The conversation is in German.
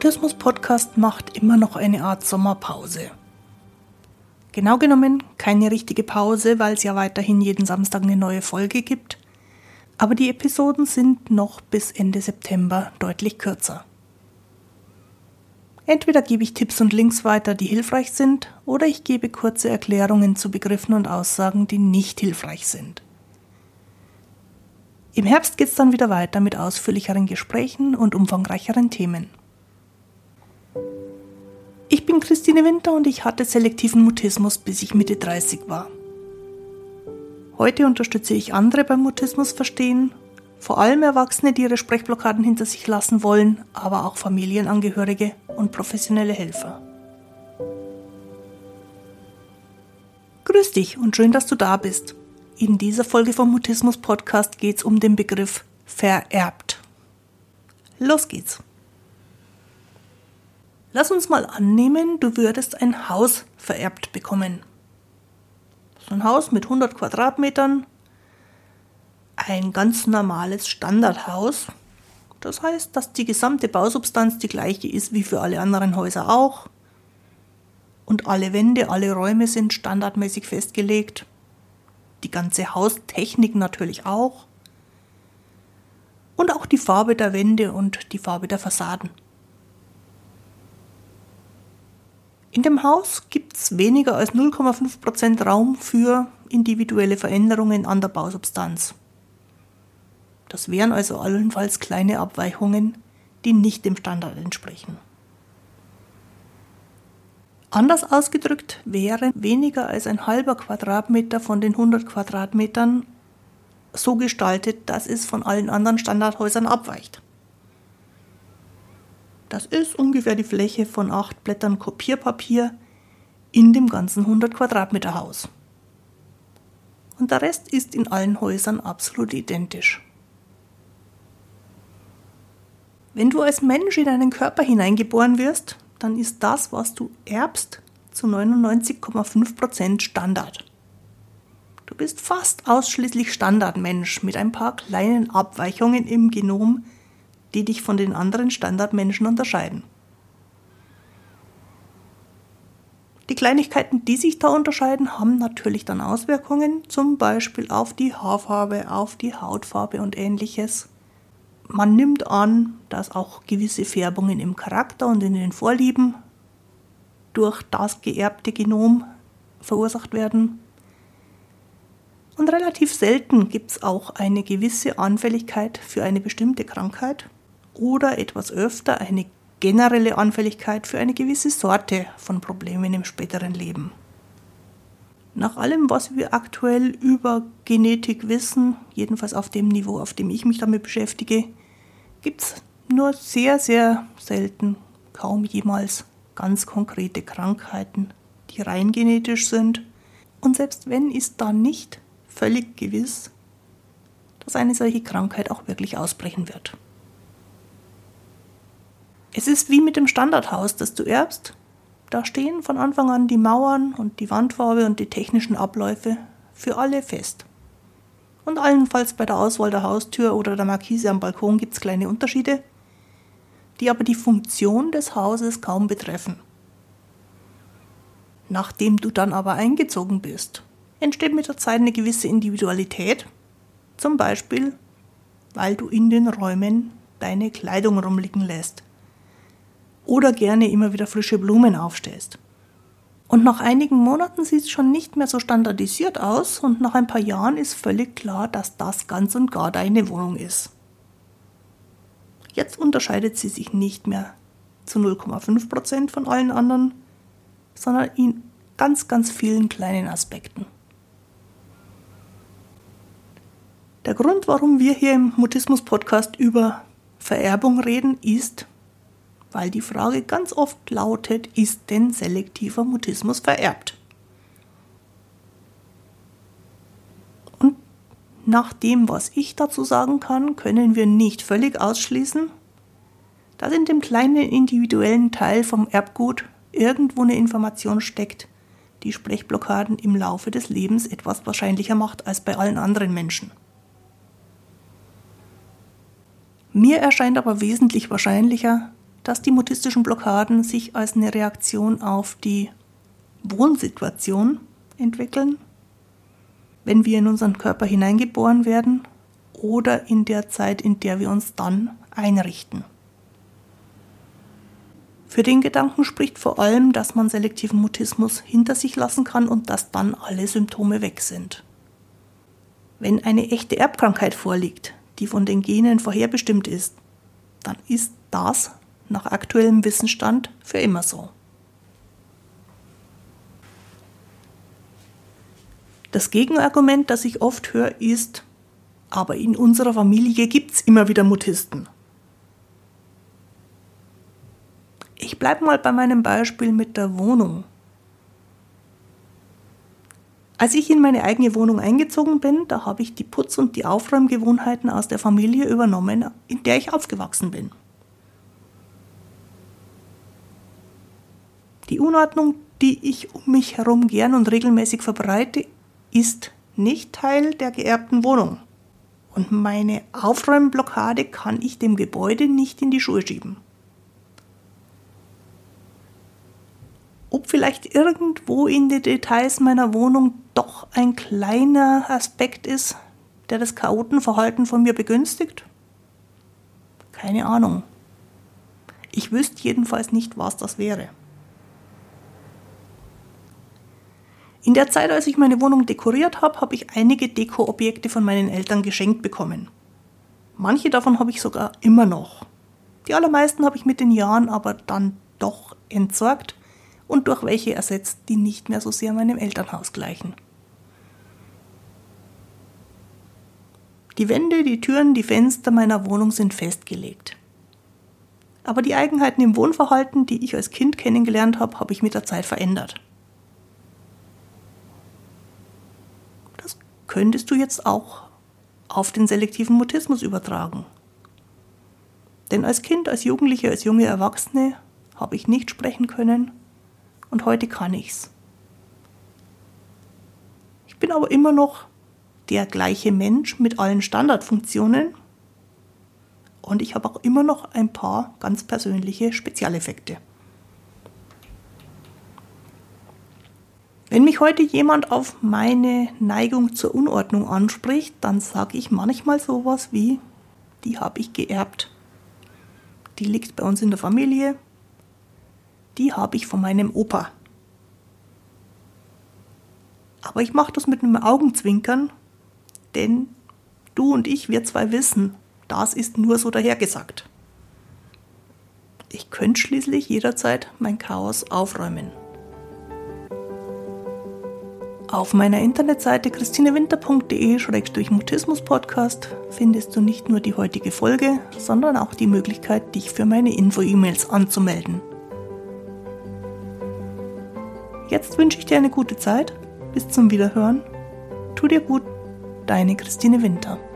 Mutismus-Podcast macht immer noch eine Art Sommerpause. Genau genommen keine richtige Pause, weil es ja weiterhin jeden Samstag eine neue Folge gibt. Aber die Episoden sind noch bis Ende September deutlich kürzer. Entweder gebe ich Tipps und Links weiter, die hilfreich sind, oder ich gebe kurze Erklärungen zu Begriffen und Aussagen, die nicht hilfreich sind. Im Herbst geht es dann wieder weiter mit ausführlicheren Gesprächen und umfangreicheren Themen. Ich bin Christine Winter und ich hatte selektiven Mutismus, bis ich Mitte 30 war. Heute unterstütze ich andere beim Mutismus verstehen, vor allem Erwachsene, die ihre Sprechblockaden hinter sich lassen wollen, aber auch Familienangehörige und professionelle Helfer. Grüß dich und schön, dass du da bist. In dieser Folge vom Mutismus-Podcast geht es um den Begriff vererbt. Los geht's! Lass uns mal annehmen, du würdest ein Haus vererbt bekommen. So ein Haus mit 100 Quadratmetern, ein ganz normales Standardhaus. Das heißt, dass die gesamte Bausubstanz die gleiche ist wie für alle anderen Häuser auch. Und alle Wände, alle Räume sind standardmäßig festgelegt. Die ganze Haustechnik natürlich auch. Und auch die Farbe der Wände und die Farbe der Fassaden. In dem Haus gibt es weniger als 0,5% Raum für individuelle Veränderungen an der Bausubstanz. Das wären also allenfalls kleine Abweichungen, die nicht dem Standard entsprechen. Anders ausgedrückt wäre weniger als ein halber Quadratmeter von den 100 Quadratmetern so gestaltet, dass es von allen anderen Standardhäusern abweicht. Das ist ungefähr die Fläche von 8 Blättern Kopierpapier in dem ganzen 100 Quadratmeter Haus. Und der Rest ist in allen Häusern absolut identisch. Wenn du als Mensch in einen Körper hineingeboren wirst, dann ist das, was du erbst, zu 99,5% Standard. Du bist fast ausschließlich Standardmensch mit ein paar kleinen Abweichungen im Genom, die dich von den anderen Standardmenschen unterscheiden. Die Kleinigkeiten, die sich da unterscheiden, haben natürlich dann Auswirkungen, zum Beispiel auf die Haarfarbe, auf die Hautfarbe und Ähnliches. Man nimmt an, dass auch gewisse Färbungen im Charakter und in den Vorlieben durch das geerbte Genom verursacht werden. Und relativ selten gibt es auch eine gewisse Anfälligkeit für eine bestimmte Krankheit oder etwas öfter eine generelle Anfälligkeit für eine gewisse Sorte von Problemen im späteren Leben. Nach allem, was wir aktuell über Genetik wissen, jedenfalls auf dem Niveau, auf dem ich mich damit beschäftige, gibt es nur sehr, sehr selten, kaum jemals ganz konkrete Krankheiten, die rein genetisch sind. Und selbst wenn, ist da nicht völlig gewiss, dass eine solche Krankheit auch wirklich ausbrechen wird. Es ist wie mit dem Standardhaus, das du erbst. Da stehen von Anfang an die Mauern und die Wandfarbe und die technischen Abläufe für alle fest. Und allenfalls bei der Auswahl der Haustür oder der Markise am Balkon gibt es kleine Unterschiede, die aber die Funktion des Hauses kaum betreffen. Nachdem du dann aber eingezogen bist, entsteht mit der Zeit eine gewisse Individualität, zum Beispiel, weil du in den Räumen deine Kleidung rumliegen lässt oder gerne immer wieder frische Blumen aufstellst. Und nach einigen Monaten sieht es schon nicht mehr so standardisiert aus und nach ein paar Jahren ist völlig klar, dass das ganz und gar deine Wohnung ist. Jetzt unterscheidet sie sich nicht mehr zu 0,5% von allen anderen, sondern in ganz, ganz vielen kleinen Aspekten. Der Grund, warum wir hier im Mutismus-Podcast über Vererbung reden, ist, weil die Frage ganz oft lautet, ist denn selektiver Mutismus vererbt? Und nach dem, was ich dazu sagen kann, können wir nicht völlig ausschließen, dass in dem kleinen individuellen Teil vom Erbgut irgendwo eine Information steckt, die Sprechblockaden im Laufe des Lebens etwas wahrscheinlicher macht als bei allen anderen Menschen. Mir erscheint aber wesentlich wahrscheinlicher, dass die mutistischen Blockaden sich als eine Reaktion auf die Wohnsituation entwickeln, wenn wir in unseren Körper hineingeboren werden oder in der Zeit, in der wir uns dann einrichten. Für den Gedanken spricht vor allem, dass man selektiven Mutismus hinter sich lassen kann und dass dann alle Symptome weg sind. Wenn eine echte Erbkrankheit vorliegt, die von den Genen vorherbestimmt ist, dann ist das nach aktuellem Wissensstand für immer so. Das Gegenargument, das ich oft höre, ist, aber in unserer Familie gibt es immer wieder Mutisten. Ich bleibe mal bei meinem Beispiel mit der Wohnung. Als ich in meine eigene Wohnung eingezogen bin, da habe ich die Putz- und die Aufräumgewohnheiten aus der Familie übernommen, in der ich aufgewachsen bin. Die Unordnung, die ich um mich herum gern und regelmäßig verbreite, ist nicht Teil der geerbten Wohnung. Und meine Aufräumblockade kann ich dem Gebäude nicht in die Schuhe schieben. Ob vielleicht irgendwo in den Details meiner Wohnung doch ein kleiner Aspekt ist, der das Chaotenverhalten von mir begünstigt? Keine Ahnung. Ich wüsste jedenfalls nicht, was das wäre. In der Zeit, als ich meine Wohnung dekoriert habe, habe ich einige Dekoobjekte von meinen Eltern geschenkt bekommen. Manche davon habe ich sogar immer noch. Die allermeisten habe ich mit den Jahren aber dann doch entsorgt und durch welche ersetzt, die nicht mehr so sehr meinem Elternhaus gleichen. Die Wände, die Türen, die Fenster meiner Wohnung sind festgelegt. Aber die Eigenheiten im Wohnverhalten, die ich als Kind kennengelernt habe, habe ich mit der Zeit verändert. Das könntest du jetzt auch auf den selektiven Mutismus übertragen. Denn als Kind, als Jugendliche, als junge Erwachsene habe ich nicht sprechen können und heute kann ich's. Ich bin aber immer noch der gleiche Mensch mit allen Standardfunktionen und ich habe auch immer noch ein paar ganz persönliche Spezialeffekte. Wenn mich heute jemand auf meine Neigung zur Unordnung anspricht, dann sage ich manchmal sowas wie, die habe ich geerbt. Die liegt bei uns in der Familie, die habe ich von meinem Opa. Aber ich mache das mit einem Augenzwinkern, denn du und ich, wir zwei wissen, das ist nur so dahergesagt. Ich könnte schließlich jederzeit mein Chaos aufräumen. Auf meiner Internetseite christinewinter.de/Mutismus-Podcast findest du nicht nur die heutige Folge, sondern auch die Möglichkeit, dich für meine Info-E-Mails anzumelden. Jetzt wünsche ich dir eine gute Zeit. Bis zum Wiederhören. Tu dir gut, deine Christine Winter.